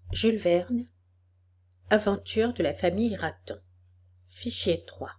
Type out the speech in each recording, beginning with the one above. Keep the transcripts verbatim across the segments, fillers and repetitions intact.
Jules Verne, Aventure de la famille Raton. Fichier trois.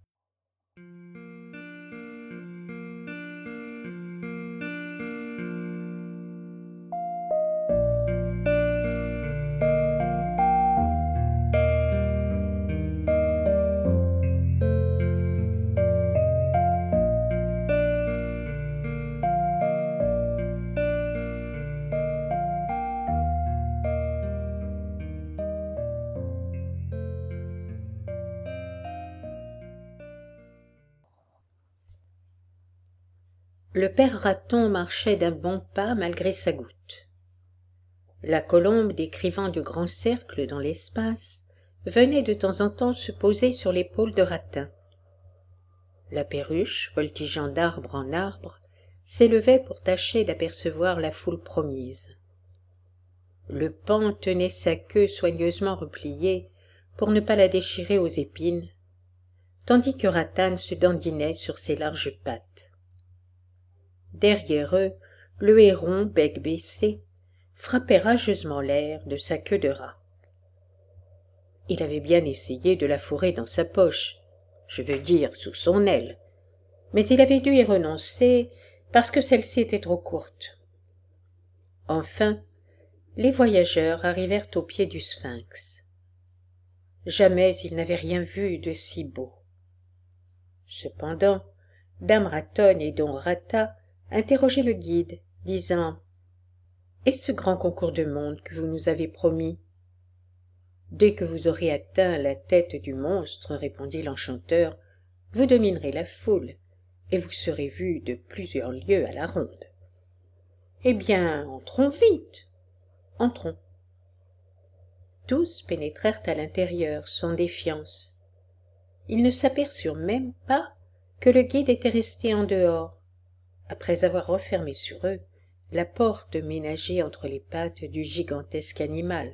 Le père Raton marchait d'un bon pas malgré sa goutte. La colombe, décrivant de grands cercles dans l'espace, venait de temps en temps se poser sur l'épaule de Ratin. La perruche, voltigeant d'arbre en arbre, s'élevait pour tâcher d'apercevoir la foule promise. Le paon tenait sa queue soigneusement repliée pour ne pas la déchirer aux épines, tandis que Ratane se dandinait sur ses larges pattes. Derrière eux, le héron, bec baissé, frappait rageusement l'air de sa queue de rat. Il avait bien essayé de la fourrer dans sa poche, je veux dire sous son aile, mais il avait dû y renoncer parce que celle-ci était trop courte. Enfin, les voyageurs arrivèrent au pied du sphinx. Jamais ils n'avaient rien vu de si beau. Cependant, Dame Ratonne et Don Rata interrogeaient le guide, disant « Et ce grand concours de monde que vous nous avez promis ?» « Dès que vous aurez atteint la tête du monstre, répondit l'enchanteur, vous dominerez la foule, et vous serez vu de plusieurs lieues à la ronde. »« Eh bien, entrons vite !» »« Entrons. » Tous pénétrèrent à l'intérieur, sans défiance. Ils ne s'aperçurent même pas que le guide était resté en dehors, après avoir refermé sur eux la porte ménagée entre les pattes du gigantesque animal.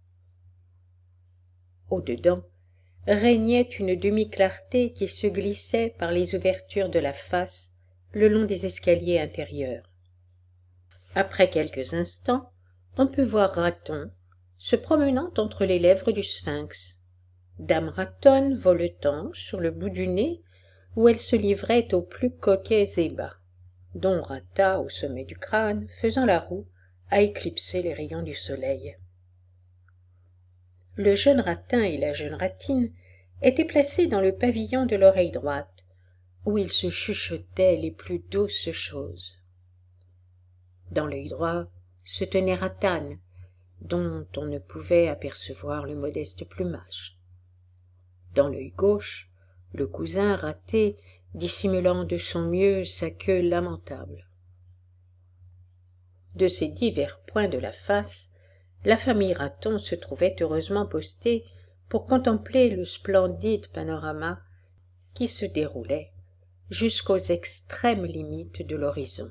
Au-dedans régnait une demi-clarté qui se glissait par les ouvertures de la face le long des escaliers intérieurs. Après quelques instants, on peut voir Raton se promenant entre les lèvres du sphinx, Dame Ratonne voletant sur le bout du nez où elle se livrait aux plus coquets ébats, Don Rata au sommet du crâne faisant la roue à éclipser les rayons du soleil. Le jeune ratin et la jeune ratine étaient placés dans le pavillon de l'oreille droite, où ils se chuchotaient les plus douces choses. Dans l'œil droit se tenait Ratane, dont on ne pouvait apercevoir le modeste plumage. Dans l'œil gauche, le cousin raté dissimulant de son mieux sa queue lamentable. De ces divers points de la face, la famille Raton se trouvait heureusement postée pour contempler le splendide panorama qui se déroulait jusqu'aux extrêmes limites de l'horizon.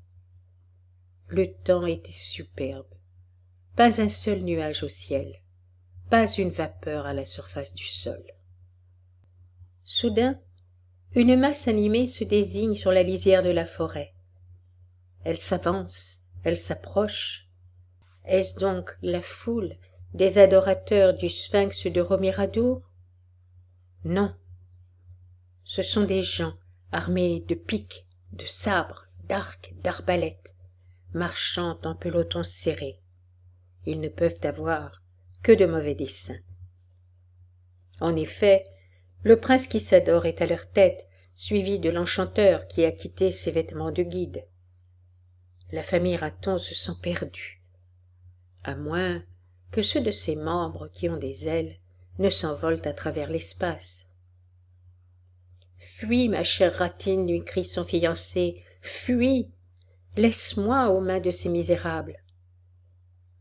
Le temps était superbe, pas un seul nuage au ciel, pas une vapeur à la surface du sol. Soudain, une masse animée se désigne sur la lisière de la forêt. Elle s'avance, elle s'approche. Est-ce donc la foule des adorateurs du sphinx de Romirador? Non. Ce sont des gens armés de piques, de sabres, d'arcs, d'arbalètes, marchant en peloton serré. Ils ne peuvent avoir que de mauvais desseins. En effet, le prince qui s'adore est à leur tête, suivi de l'enchanteur qui a quitté ses vêtements de guide. La famille Raton se sent perdue, à moins que ceux de ses membres qui ont des ailes ne s'envolent à travers l'espace. « Fuis, ma chère Ratine, lui crie son fiancé, « fuis, laisse-moi aux mains de ces misérables. »« T'abandonner ?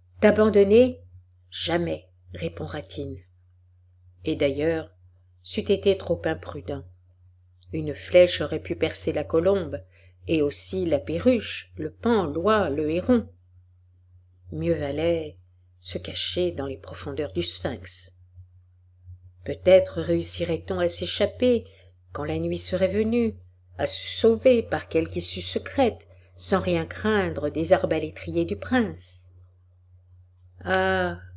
Jamais, répond Ratine. Et d'ailleurs, c'eût été trop imprudent. Une flèche aurait pu percer la colombe, et aussi la perruche, le paon, l'oie, le héron. Mieux valait se cacher dans les profondeurs du sphinx. Peut-être réussirait-on à s'échapper quand la nuit serait venue, à se sauver par quelque issue secrète, sans rien craindre des arbalétriers du prince. Ah,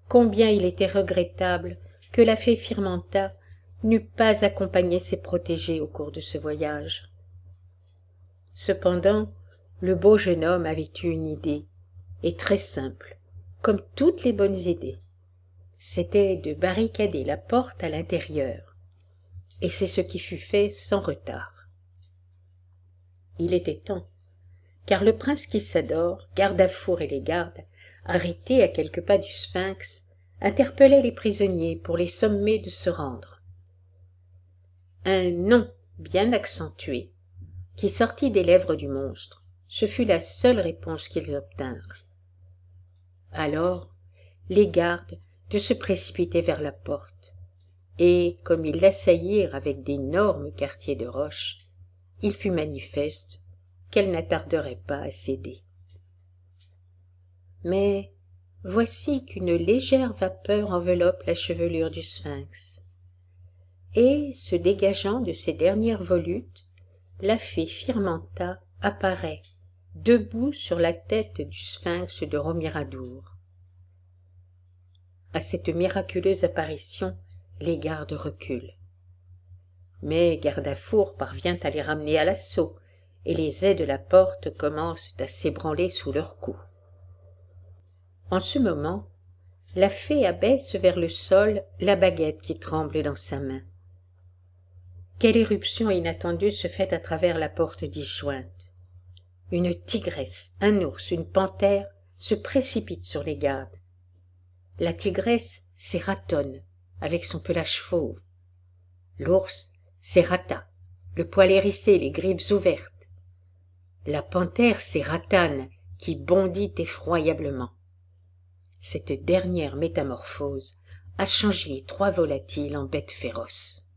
combien il était regrettable que la fée Firmanta n'eût pas accompagné ses protégés au cours de ce voyage. Cependant, le beau jeune homme avait eu une idée, et très simple, comme toutes les bonnes idées. C'était de barricader la porte à l'intérieur, et c'est ce qui fut fait sans retard. Il était temps, car le prince Kissador, garde-à-four et les gardes, arrêtés à quelques pas du sphinx, interpellaient les prisonniers pour les sommer de se rendre. Un non bien accentué, qui sortit des lèvres du monstre, ce fut la seule réponse qu'ils obtinrent. Alors, les gardes de se précipiter vers la porte, et, comme ils l'assaillirent avec d'énormes quartiers de roche, il fut manifeste qu'elle n'attarderait pas à céder. Mais voici qu'une légère vapeur enveloppe la chevelure du sphinx, et, se dégageant de ses dernières volutes, la fée Firmanta apparaît, debout sur la tête du sphinx de Romiradour. À cette miraculeuse apparition, les gardes reculent. Mais Gardafour parvient à les ramener à l'assaut, et les ais de la porte commencent à s'ébranler sous leurs coups. En ce moment, la fée abaisse vers le sol la baguette qui tremble dans sa main. Quelle éruption inattendue se fait à travers la porte disjointe. Une tigresse, un ours, une panthère se précipitent sur les gardes. La tigresse, c'est Ratonne, avec son pelage fauve. L'ours, c'est Rata, le poil hérissé, les griffes ouvertes. La panthère, c'est Ratane, qui bondit effroyablement. Cette dernière métamorphose a changé les trois volatiles en bêtes féroces.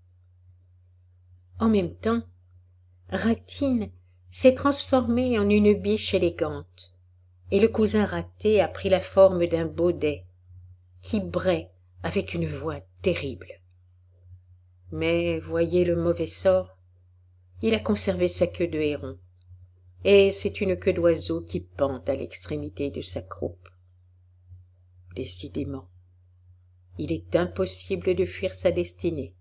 En même temps, Ratine s'est transformée en une biche élégante, et le cousin raté a pris la forme d'un baudet, qui braie avec une voix terrible. Mais voyez le mauvais sort, il a conservé sa queue de héron, et c'est une queue d'oiseau qui pend à l'extrémité de sa croupe. Décidément, il est impossible de fuir sa destinée.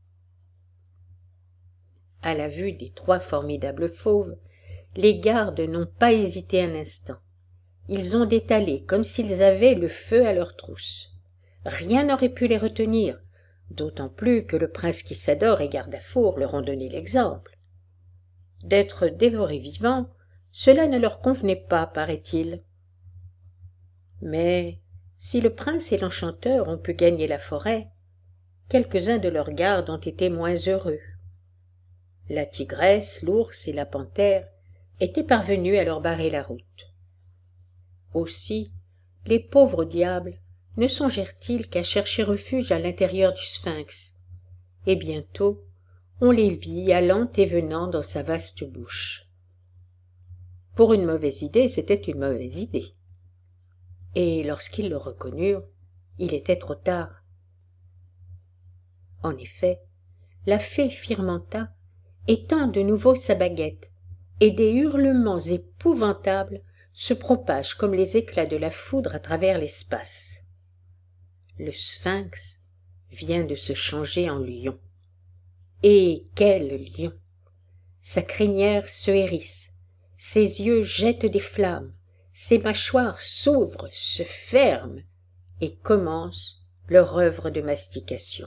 À la vue des trois formidables fauves, les gardes n'ont pas hésité un instant. Ils ont détalé comme s'ils avaient le feu à leurs trousses. Rien n'aurait pu les retenir, d'autant plus que le prince Kissador et Gardafour leur ont donné l'exemple. D'être dévorés vivants, cela ne leur convenait pas, paraît-il. Mais si le prince et l'enchanteur ont pu gagner la forêt, quelques-uns de leurs gardes ont été moins heureux. La tigresse, l'ours et la panthère étaient parvenus à leur barrer la route. Aussi, les pauvres diables ne songèrent-ils qu'à chercher refuge à l'intérieur du sphinx, et bientôt on les vit allant et venant dans sa vaste bouche. Pour une mauvaise idée, c'était une mauvaise idée. Et lorsqu'ils le reconnurent, il était trop tard. En effet, la fée Firmanta étend de nouveau sa baguette, et des hurlements épouvantables se propagent comme les éclats de la foudre à travers l'espace. Le sphinx vient de se changer en lion. Et quel lion! Sa crinière se hérisse, ses yeux jettent des flammes, ses mâchoires s'ouvrent, se ferment et commencent leur œuvre de mastication.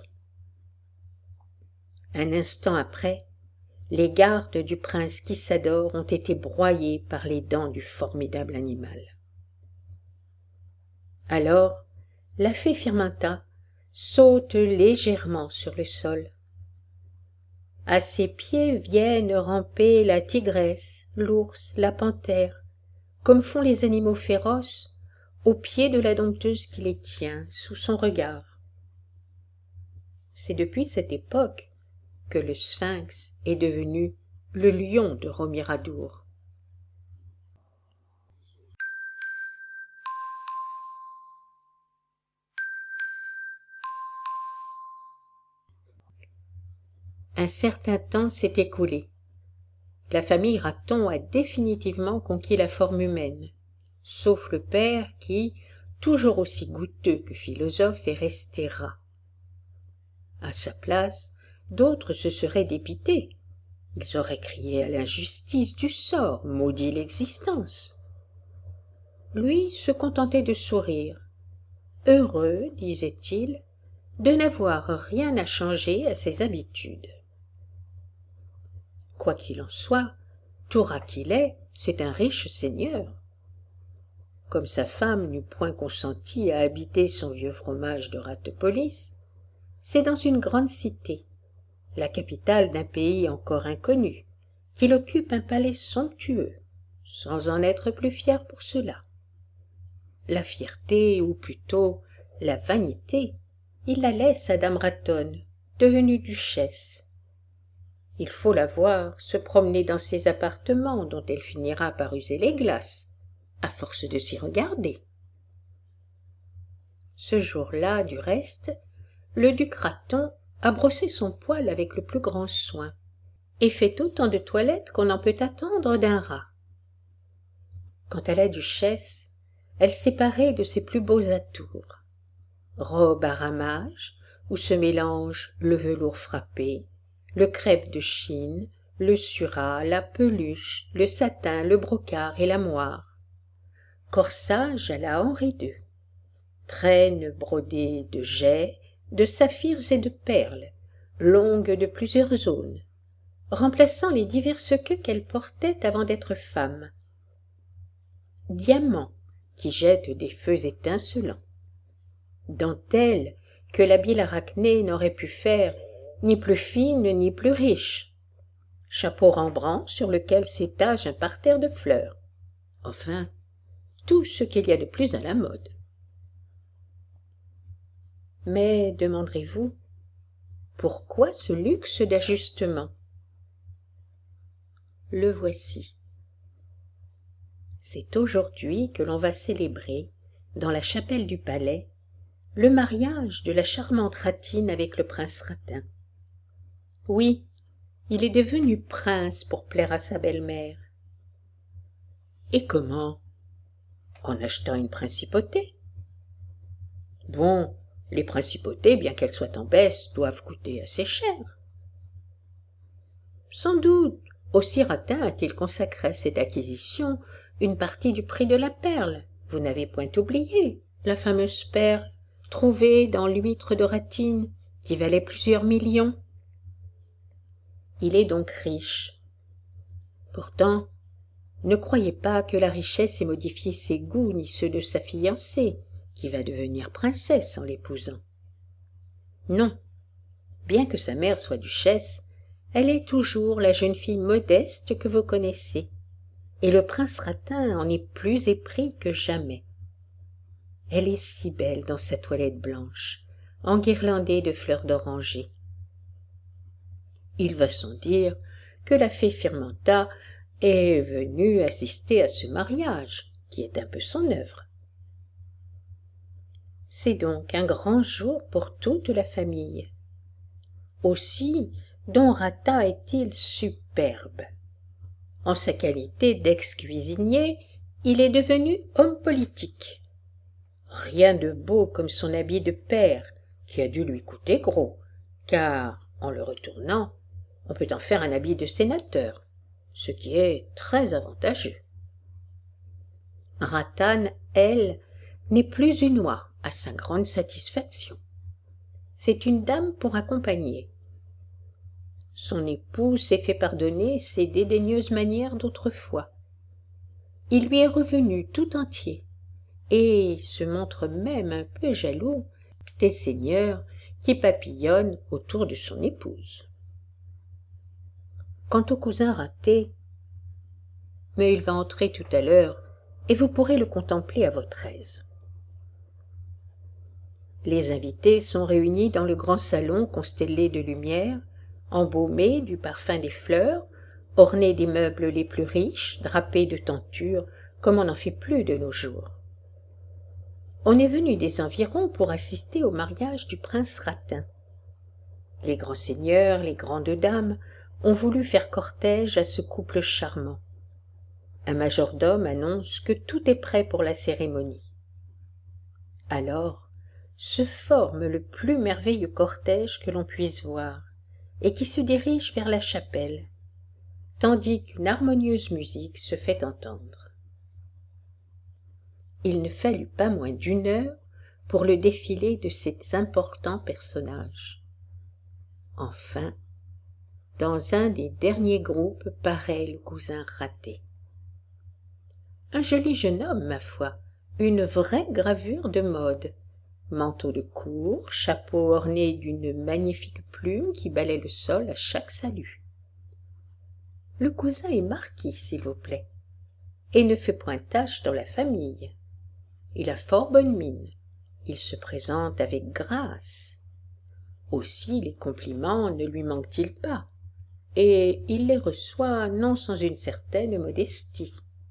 Un instant après, les gardes du prince Kissador ont été broyés par les dents du formidable animal. Alors, la fée Firmanta saute légèrement sur le sol. À ses pieds viennent ramper la tigresse, l'ours, la panthère, comme font les animaux féroces, au pied de la dompteuse qui les tient sous son regard. C'est depuis cette époque que le sphinx est devenu le lion de Romiradour. Un certain temps s'est écoulé. La famille Raton a définitivement conquis la forme humaine, sauf le père qui, toujours aussi goûteux que philosophe, est resté rat. À sa place, d'autres se seraient dépités. Ils auraient crié à l'injustice du sort, maudit l'existence. Lui se contentait de sourire. Heureux, disait-il, de n'avoir rien à changer à ses habitudes. Quoi qu'il en soit, tout rat qu'il est, c'est un riche seigneur. Comme sa femme n'eût point consenti à habiter son vieux fromage de Ratopolis, c'est dans une grande cité, la capitale d'un pays encore inconnu, qu'il occupe un palais somptueux, sans en être plus fier pour cela. La fierté, ou plutôt la vanité, il la laisse à dame Ratonne, devenue duchesse. Il faut la voir se promener dans ses appartements dont elle finira par user les glaces, à force de s'y regarder. Ce jour-là, du reste, le duc Raton a brossé son poil avec le plus grand soin, et fait autant de toilette qu'on en peut attendre d'un rat. Quant à la duchesse, elle s'est parée de ses plus beaux atours. Robe à ramages, où se mélangent le velours frappé, le crêpe de Chine, le surat, la peluche, le satin, le brocart et la moire. Corsage à la Henri deux. Traîne brodée de jais, de saphirs et de perles, longue de plusieurs zones, remplaçant les diverses queues qu'elle portait avant d'être femme. Diamants qui jettent des feux étincelants. Dentelle que l'habile Arachné n'aurait pu faire ni plus fine ni plus riche. Chapeau rembrant sur lequel s'étage un parterre de fleurs. Enfin, tout ce qu'il y a de plus à la mode. Mais, demanderez-vous, pourquoi ce luxe d'ajustement? Le voici. C'est aujourd'hui que l'on va célébrer, dans la chapelle du palais, le mariage de la charmante Ratine avec le prince Ratin. Oui, il est devenu prince pour plaire à sa belle-mère. Et comment? En achetant une principauté. Bon, les principautés, bien qu'elles soient en baisse, doivent coûter assez cher. Sans doute, aussi Ratin a-t-il consacré à cette acquisition une partie du prix de la perle. Vous n'avez point oublié la fameuse perle trouvée dans l'huître de Ratine, qui valait plusieurs millions. Il est donc riche. Pourtant, ne croyez pas que la richesse ait modifié ses goûts ni ceux de sa fiancée, qui va devenir princesse en l'épousant. Non, bien que sa mère soit duchesse, elle est toujours la jeune fille modeste que vous connaissez, et le prince Ratin en est plus épris que jamais. Elle est si belle dans sa toilette blanche, enguirlandée de fleurs d'oranger. Il va sans dire que la fée Firmanta est venue assister à ce mariage, qui est un peu son œuvre. C'est donc un grand jour pour toute la famille. Aussi, don Ratin est-il superbe. En sa qualité d'ex-cuisinier, il est devenu homme politique. Rien de beau comme son habit de père, qui a dû lui coûter gros, car, en le retournant, on peut en faire un habit de sénateur, ce qui est très avantageux. Ratane, elle, n'est plus une oie, à sa grande satisfaction. C'est une dame pour accompagner. Son époux s'est fait pardonner ses dédaigneuses manières d'autrefois. Il lui est revenu tout entier, et se montre même un peu jaloux des seigneurs qui papillonnent autour de son épouse. Quant au cousin raté, mais il va entrer tout à l'heure, et vous pourrez le contempler à votre aise. Les invités sont réunis dans le grand salon constellé de lumière, embaumé du parfum des fleurs, orné des meubles les plus riches, drapé de tentures, comme on n'en fait plus de nos jours. On est venu des environs pour assister au mariage du prince Ratin. Les grands seigneurs, les grandes dames ont voulu faire cortège à ce couple charmant. Un majordome annonce que tout est prêt pour la cérémonie. Alors se forme le plus merveilleux cortège que l'on puisse voir, et qui se dirige vers la chapelle, tandis qu'une harmonieuse musique se fait entendre. Il ne fallut pas moins d'une heure pour le défilé de ces importants personnages. Enfin, dans un des derniers groupes paraît le cousin raté. Un joli jeune homme, ma foi, une vraie gravure de mode, manteau de cour, chapeau orné d'une magnifique plume qui balaie le sol à chaque salut. Le cousin est marquis, s'il vous plaît, et ne fait point tache dans la famille. Il a fort bonne mine, il se présente avec grâce. Aussi les compliments ne lui manquent-ils pas, et il les reçoit non sans une certaine modestie.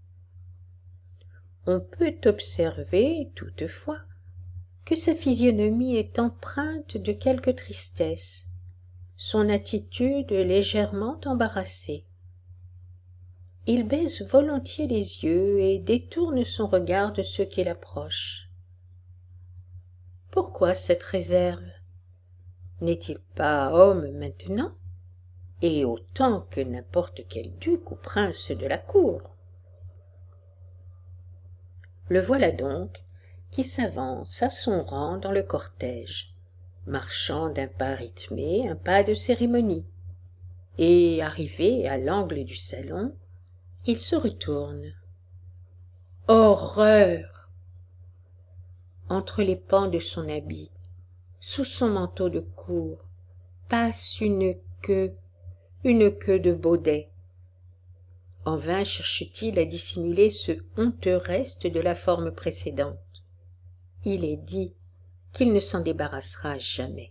On peut observer, toutefois, que sa physionomie est empreinte de quelque tristesse, son attitude légèrement embarrassée. Il baisse volontiers les yeux et détourne son regard de ceux qui l'approchent. Pourquoi cette réserve? N'est-il pas homme maintenant, et autant que n'importe quel duc ou prince de la cour? Le voilà donc qui s'avance à son rang dans le cortège, marchant d'un pas rythmé, un pas de cérémonie, et arrivé à l'angle du salon, il se retourne. Horreur! Entre les pans de son habit, sous son manteau de cour, passe une queue, une queue de baudet. En vain cherche-t-il à dissimuler ce honteux reste de la forme précédente. Il est dit qu'il ne s'en débarrassera jamais.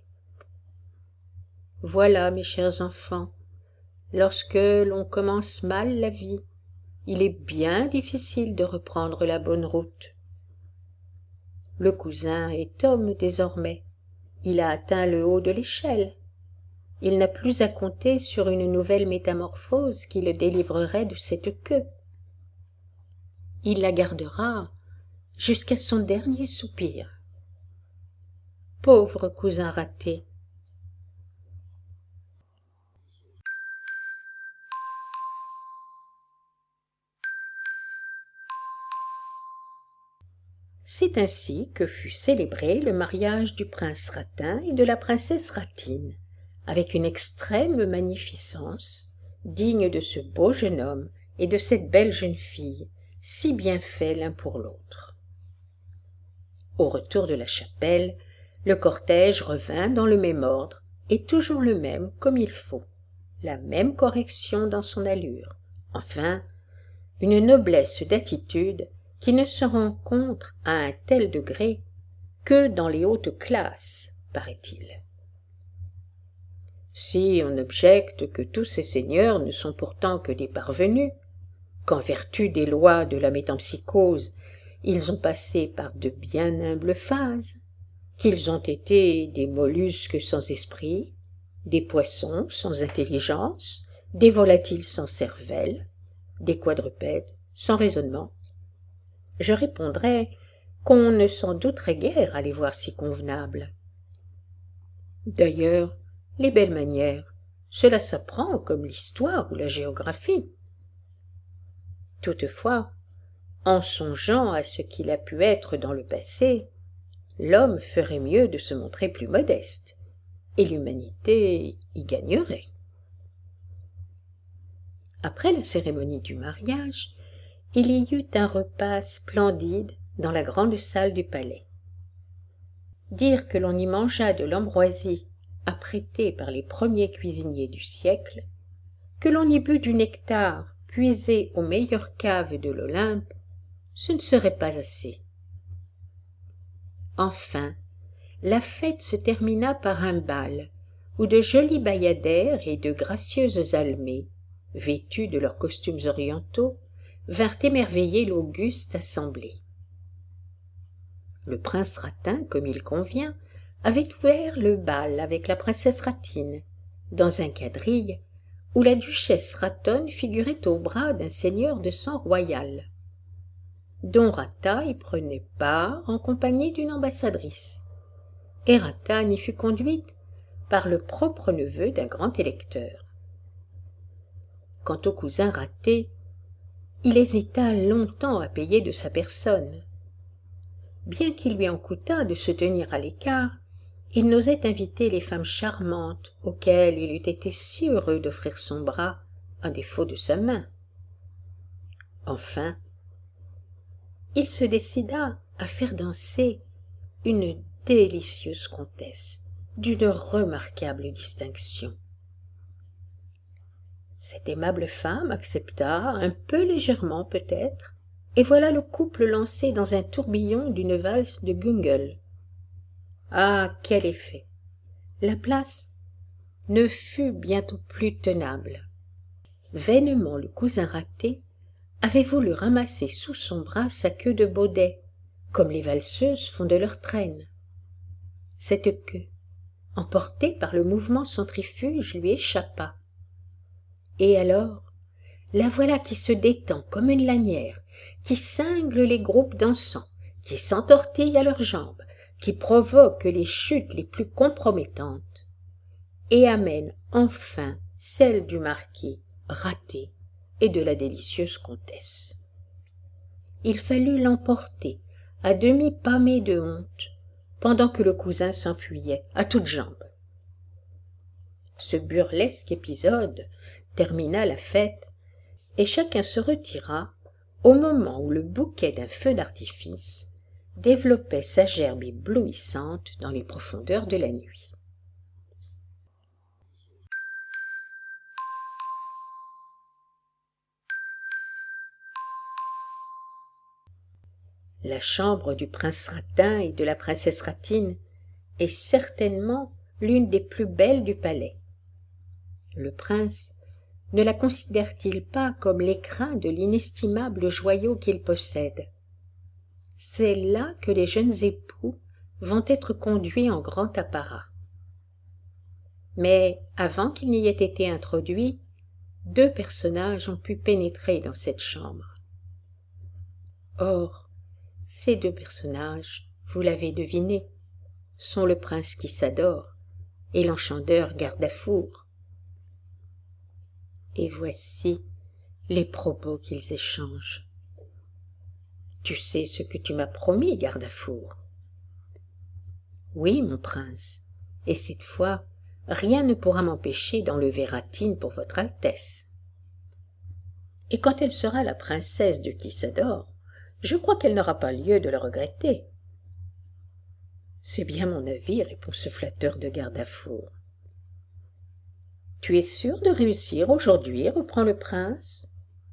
Voilà, mes chers enfants, lorsque l'on commence mal la vie, il est bien difficile de reprendre la bonne route. Le cousin est homme désormais, il a atteint le haut de l'échelle. Il n'a plus à compter sur une nouvelle métamorphose qui le délivrerait de cette queue. Il la gardera jusqu'à son dernier soupir. Pauvre cousin raté! C'est ainsi que fut célébré le mariage du prince Ratin et de la princesse Ratine, avec une extrême magnificence, digne de ce beau jeune homme et de cette belle jeune fille, si bien faits l'un pour l'autre. Au retour de la chapelle, le cortège revint dans le même ordre, et toujours le même comme il faut, la même correction dans son allure, enfin, une noblesse d'attitude qui ne se rencontre à un tel degré que dans les hautes classes, paraît-il. Si on objecte que tous ces seigneurs ne sont pourtant que des parvenus, qu'en vertu des lois de la métempsycose, ils ont passé par de bien humbles phases, qu'ils ont été des mollusques sans esprit, des poissons sans intelligence, des volatiles sans cervelle, des quadrupèdes sans raisonnement, je répondrai qu'on ne s'en douterait guère à les voir si convenables. D'ailleurs, les belles manières, cela s'apprend comme l'histoire ou la géographie. Toutefois, en songeant à ce qu'il a pu être dans le passé, l'homme ferait mieux de se montrer plus modeste, et l'humanité y gagnerait. Après la cérémonie du mariage, il y eut un repas splendide dans la grande salle du palais. Dire que l'on y mangea de l'ambroisie apprêtée par les premiers cuisiniers du siècle, que l'on y but du nectar puisé aux meilleures caves de l'Olympe, ce ne serait pas assez. Enfin, la fête se termina par un bal, où de jolis bayadères et de gracieuses almées, vêtues de leurs costumes orientaux, vinrent émerveiller l'auguste assemblée. Le prince Ratin, comme il convient, avait ouvert le bal avec la princesse Ratine, dans un quadrille où la duchesse Ratonne figurait au bras d'un seigneur de sang royal. dont Rata y prenait part en compagnie d'une ambassadrice. Et Rata n'y fut conduite par le propre neveu d'un grand électeur. Quant au cousin Raté, il hésita longtemps à payer de sa personne. Bien qu'il lui en coûtât de se tenir à l'écart, il n'osait inviter les femmes charmantes auxquelles il eût été si heureux d'offrir son bras à défaut de sa main. Enfin, il se décida à faire danser une délicieuse comtesse d'une remarquable distinction. Cette aimable femme accepta, un peu légèrement peut-être, et voilà le couple lancé dans un tourbillon d'une valse de Gungel. Ah, quel effet! La place ne fut bientôt plus tenable. Vainement le cousin Raté avait voulu ramasser sous son bras sa queue de baudet, comme les valseuses font de leur traîne. Cette queue, emportée par le mouvement centrifuge, lui échappa. Et alors, la voilà qui se détend comme une lanière, qui cingle les groupes dansants, qui s'entortille à leurs jambes, qui provoque les chutes les plus compromettantes, et amène enfin celle du marquis Raté et de la délicieuse comtesse. Il fallut l'emporter, à demi pâmé de honte, pendant que le cousin s'enfuyait à toutes jambes. Ce burlesque épisode termina la fête, et chacun se retira au moment où le bouquet d'un feu d'artifice développait sa gerbe éblouissante dans les profondeurs de la nuit. La chambre du prince Ratin et de la princesse Ratine est certainement l'une des plus belles du palais. Le prince ne la considère-t-il pas comme l'écrin de l'inestimable joyau qu'il possède? C'est là que les jeunes époux vont être conduits en grand apparat. Mais avant qu'il n'y ait été introduit, deux personnages ont pu pénétrer dans cette chambre. Or, ces deux personnages, vous l'avez deviné, sont le prince qui s'adore et l'enchanteur Gardafour. Et voici les propos qu'ils échangent. « Tu sais ce que tu m'as promis, Gardafour ?»« Oui, mon prince, et cette fois, rien ne pourra m'empêcher d'enlever Ratine pour votre Altesse. Et quand elle sera la princesse de qui s'adore, je crois qu'elle n'aura pas lieu de le regretter. »« C'est bien mon avis, répond ce flatteur de Gardafour. »« Tu es sûr de réussir aujourd'hui, reprend le prince. »«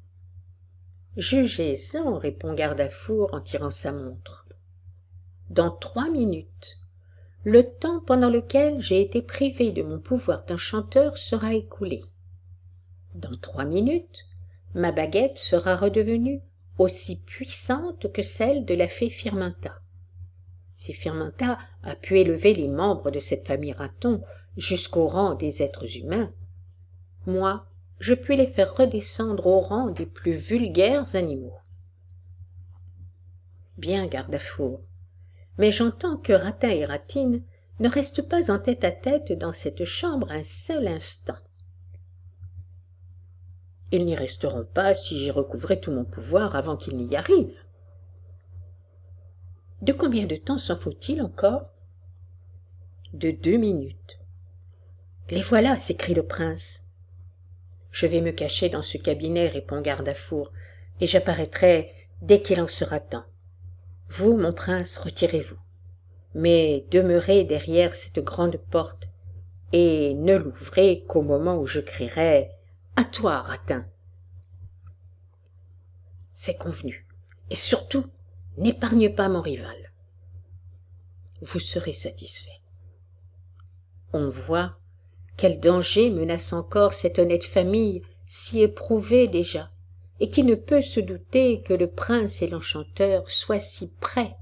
Jugez-en, répond Gardafour en tirant sa montre. Dans trois minutes, le temps pendant lequel j'ai été privé de mon pouvoir d'enchanteur sera écoulé. Dans trois minutes, ma baguette sera redevenue aussi puissante que celle de la fée Firmenta. Si Firmenta a pu élever les membres de cette famille Raton jusqu'au rang des êtres humains, moi, je puis les faire redescendre au rang des plus vulgaires animaux. Bien, Gardafour, mais j'entends que Ratin et Ratine ne restent pas en tête-à-tête dans cette chambre un seul instant. Ils n'y resteront pas si j'ai recouvré tout mon pouvoir avant qu'ils n'y arrivent. De combien de temps s'en faut-il encore? De deux minutes. Les voilà, s'écrie le prince. Je vais me cacher dans ce cabinet, répond Gardafour, et j'apparaîtrai dès qu'il en sera temps. Vous, mon prince, retirez-vous, mais demeurez derrière cette grande porte, et ne l'ouvrez qu'au moment où je crierai « À toi, Ratin !» C'est convenu, et surtout, n'épargne pas mon rival. Vous serez satisfait. On voit quel danger menace encore cette honnête famille si éprouvée déjà, et qui ne peut se douter que le prince et l'enchanteur soient si près.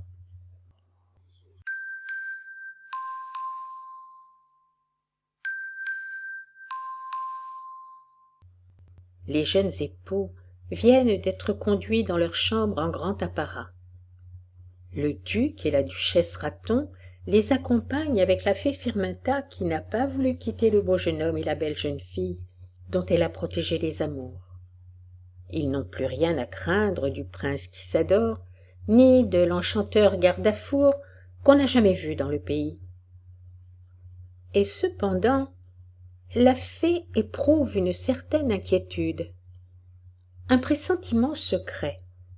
Les jeunes époux viennent d'être conduits dans leur chambre en grand apparat. Le duc et la duchesse Raton les accompagnent avec la fée Firminta qui n'a pas voulu quitter le beau jeune homme et la belle jeune fille dont elle a protégé les amours. Ils n'ont plus rien à craindre du prince Kissador, ni de l'enchanteur Gardafour qu'on n'a jamais vu dans le pays. Et cependant, la fée éprouve une certaine inquiétude, un pressentiment secret.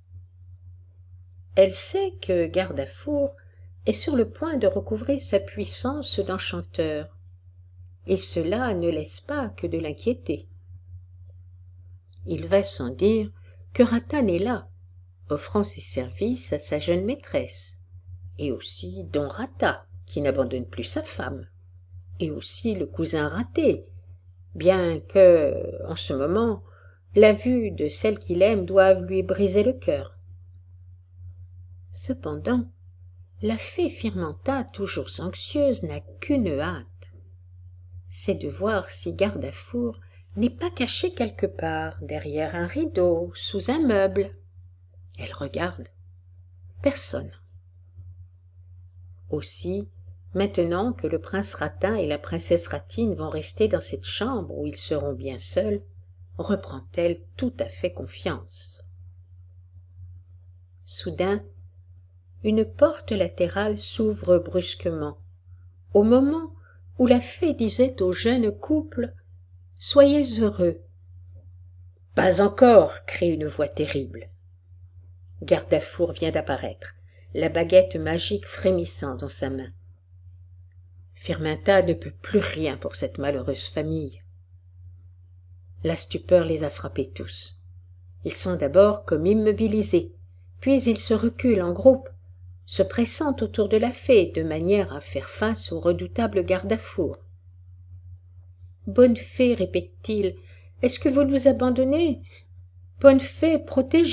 Elle sait que Gardafour est sur le point de recouvrer sa puissance d'enchanteur, et cela ne laisse pas que de l'inquiéter. Il va sans dire que Rattan est là, offrant ses services à sa jeune maîtresse, et aussi Don Rata, qui n'abandonne plus sa femme, et aussi le cousin raté, bien que, en ce moment, la vue de celle qu'il aime doive lui briser le cœur. Cependant, la fée Firminta, toujours anxieuse, n'a qu'une hâte, c'est de voir si Gardafour n'est pas caché quelque part, derrière un rideau, sous un meuble. Elle regarde. Personne. Aussi, maintenant que le prince Ratin et la princesse Ratine vont rester dans cette chambre où ils seront bien seuls, reprend-elle tout à fait confiance. Soudain, une porte latérale s'ouvre brusquement, au moment où la fée disait au jeune couple « Soyez heureux ». « Pas encore !» crie une voix terrible. Gardafour vient d'apparaître, la baguette magique frémissant dans sa main. Firminta ne peut plus rien pour cette malheureuse famille. La stupeur les a frappés tous. Ils sont d'abord comme immobilisés, puis ils se reculent en groupe, se pressant autour de la fée de manière à faire face au redoutable Gardafour. « Bonne fée, répète-t-il, est-ce que vous nous abandonnez? Bonne fée, protégez-nous !»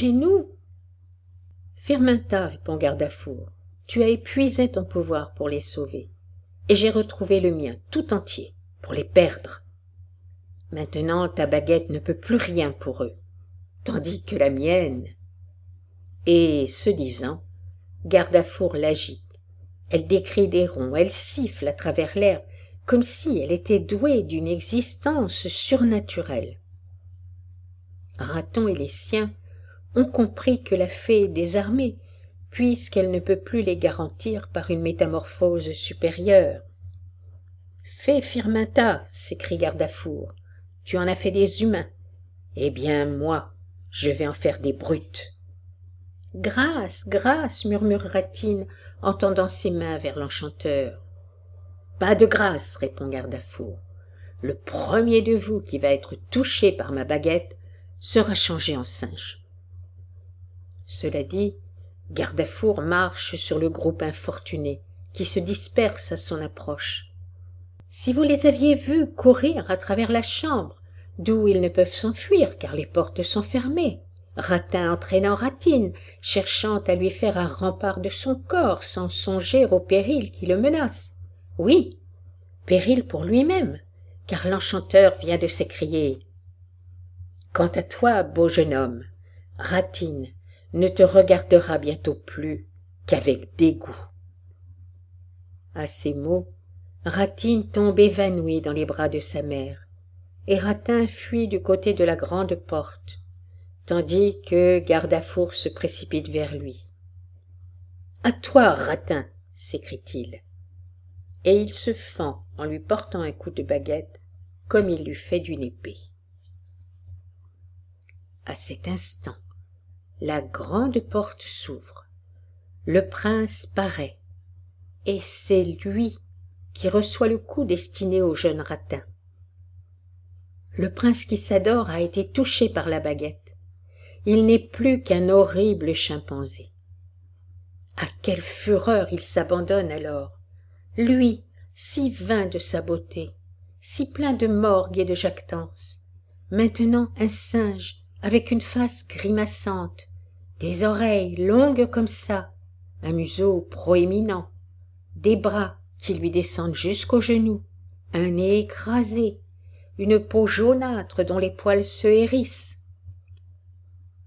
Firminta, répond Gardafour, tu as épuisé ton pouvoir pour les sauver, et j'ai retrouvé le mien tout entier pour les perdre. Maintenant ta baguette ne peut plus rien pour eux, tandis que la mienne... Et, ce disant, Gardafour l'agite. Elle décrit des ronds, elle siffle à travers l'air, comme si elle était douée d'une existence surnaturelle. Raton et les siens ont compris que la fée est désarmée, puisqu'elle ne peut plus les garantir par une métamorphose supérieure. « Fée Firminta !» s'écrie Gardafour, « tu en as fait des humains. Eh bien, moi, je vais en faire des brutes. » « Grâce, grâce !» murmure Ratine en tendant ses mains vers l'enchanteur. « Pas de grâce !» répond Gardafour. « Le premier de vous qui va être touché par ma baguette sera changé en singe. » Cela dit, Gardafour marche sur le groupe infortuné qui se disperse à son approche. Si vous les aviez vus courir à travers la chambre, d'où ils ne peuvent s'enfuir car les portes sont fermées, Ratin entraînant Ratine, cherchant à lui faire un rempart de son corps sans songer au péril qui le menace. Oui, péril pour lui-même, car l'enchanteur vient de s'écrier « Quant à toi, beau jeune homme, Ratine ne te regardera bientôt plus qu'avec dégoût. » À ces mots, Ratine tombe évanouie dans les bras de sa mère, et Ratin fuit du côté de la grande porte, tandis que Gardafour se précipite vers lui. « À toi, Ratin !» s'écrie-t-il, et il se fend en lui portant un coup de baguette comme il l'eût fait d'une épée. À cet instant, la grande porte s'ouvre, le prince paraît, et c'est lui qui reçoit le coup destiné au jeune Ratin. Le prince Kissador a été touché par la baguette. Il n'est plus qu'un horrible chimpanzé. À quelle fureur il s'abandonne alors, lui, si vain de sa beauté, si plein de morgue et de jactance, maintenant un singe avec une face grimaçante, des oreilles longues comme ça, un museau proéminent, des bras qui lui descendent jusqu'aux genoux, un nez écrasé, une peau jaunâtre dont les poils se hérissent.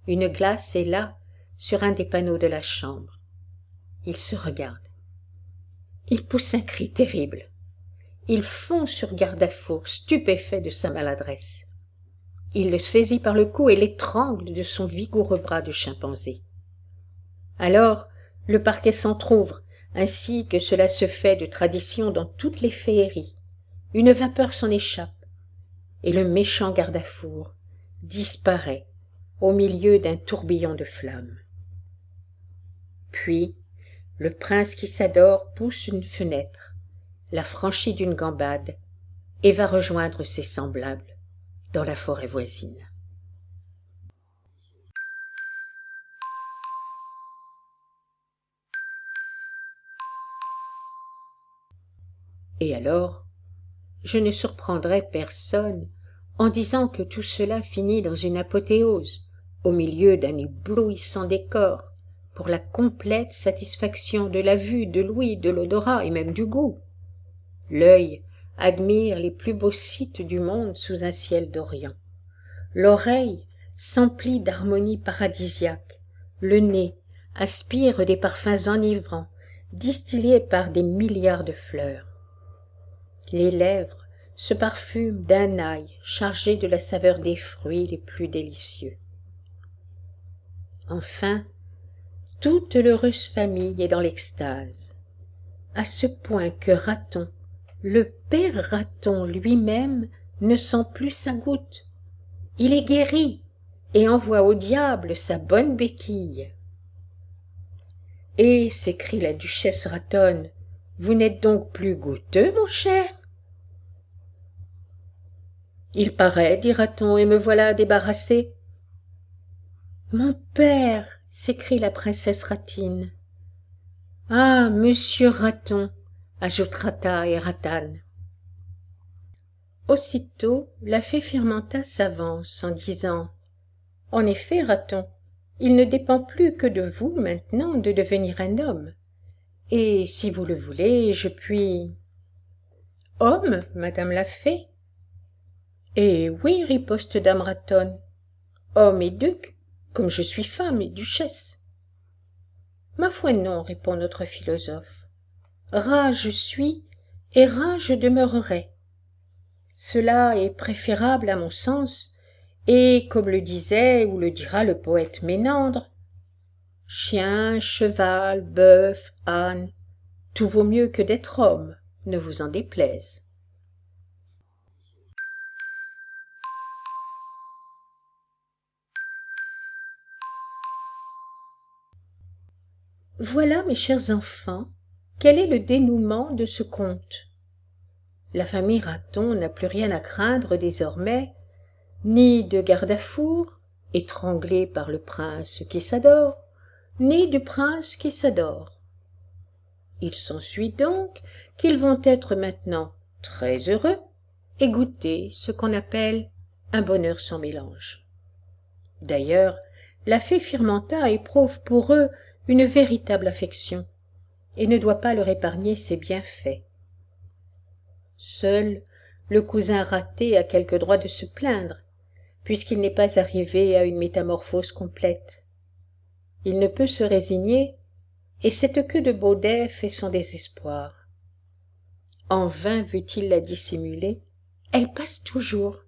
Une glace est là, sur un des panneaux de la chambre. Il se regarde. Il pousse un cri terrible. Il fond sur Gardafour, stupéfait de sa maladresse. Il le saisit par le cou et l'étrangle de son vigoureux bras de chimpanzé. Alors, le parquet s'entr'ouvre, ainsi que cela se fait de tradition dans toutes les féeries. Une vapeur s'en échappe, et le méchant Gardafour disparaît au milieu d'un tourbillon de flammes. Puis, le prince qui s'adore pousse une fenêtre, la franchit d'une gambade, et va rejoindre ses semblables dans la forêt voisine. Et alors, je ne surprendrai personne en disant que tout cela finit dans une apothéose, au milieu d'un éblouissant décor, pour la complète satisfaction de la vue, de l'ouïe, de l'odorat et même du goût. L'œil admire les plus beaux sites du monde sous un ciel d'Orient. L'oreille s'emplit d'harmonies paradisiaques. Le nez aspire des parfums enivrants, distillés par des milliards de fleurs. Les lèvres se parfument d'un ail chargé de la saveur des fruits les plus délicieux. Enfin, toute l'heureuse famille est dans l'extase, à ce point que Raton, le père Raton lui-même, ne sent plus sa goutte. Il est guéri et envoie au diable sa bonne béquille. « Et, s'écrie la duchesse Ratonne, vous n'êtes donc plus goutteux, mon cher ?» « Il paraît, dit Raton, et me voilà débarrassé. »« Mon père !» s'écrie la princesse Ratine. « Ah, monsieur Raton !» ajoute Rata et Ratane. Aussitôt, la fée Firmanta s'avance en disant « En effet, Raton, il ne dépend plus que de vous maintenant de devenir un homme. Et si vous le voulez, je puis... »« Homme, madame la fée ?»« Eh oui, riposte dame Ratonne, homme et duc, comme je suis femme et duchesse. »« Ma foi non, répond notre philosophe. Rat je suis et rat je demeurerai. Cela est préférable à mon sens, et comme le disait ou le dira le poète Ménandre, chien, cheval, bœuf, âne, tout vaut mieux que d'être homme, ne vous en déplaise. Voilà, mes chers enfants, quel est le dénouement de ce conte. La famille Raton n'a plus rien à craindre désormais, ni de Gardafour, étranglé par le prince qui s'adore, ni du prince qui s'adore. Il s'ensuit donc qu'ils vont être maintenant très heureux et goûter ce qu'on appelle un bonheur sans mélange. D'ailleurs, la fée Firmanta éprouve pour eux une véritable affection, et ne doit pas leur épargner ses bienfaits. Seul le cousin raté a quelque droit de se plaindre, puisqu'il n'est pas arrivé à une métamorphose complète. Il ne peut se résigner, et cette queue de baudet fait son désespoir. En vain veut-il la dissimuler, elle passe toujours.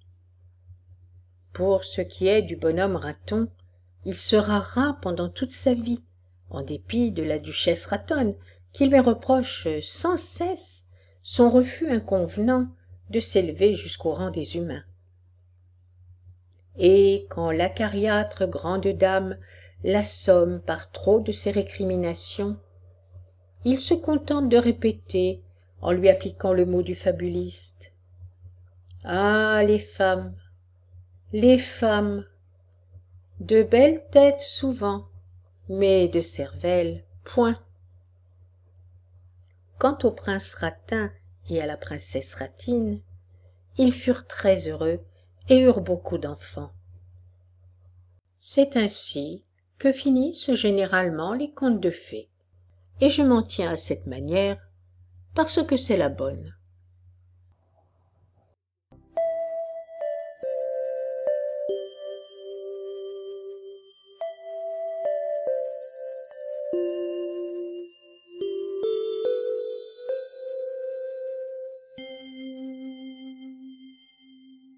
Pour ce qui est du bonhomme Raton, il sera rat pendant toute sa vie, en dépit de la duchesse Ratonne, qui lui reproche sans cesse son refus inconvenant de s'élever jusqu'au rang des humains. Et quand l'acariâtre grande dame l'assomme par trop de ses récriminations, il se contente de répéter, en lui appliquant le mot du fabuliste, « Ah, les femmes, les femmes, de belles têtes souvent, mais de cervelle, point. » Quant au prince Ratin et à la princesse Ratine, ils furent très heureux et eurent beaucoup d'enfants. C'est ainsi que finissent généralement les contes de fées, et je m'en tiens à cette manière parce que c'est la bonne.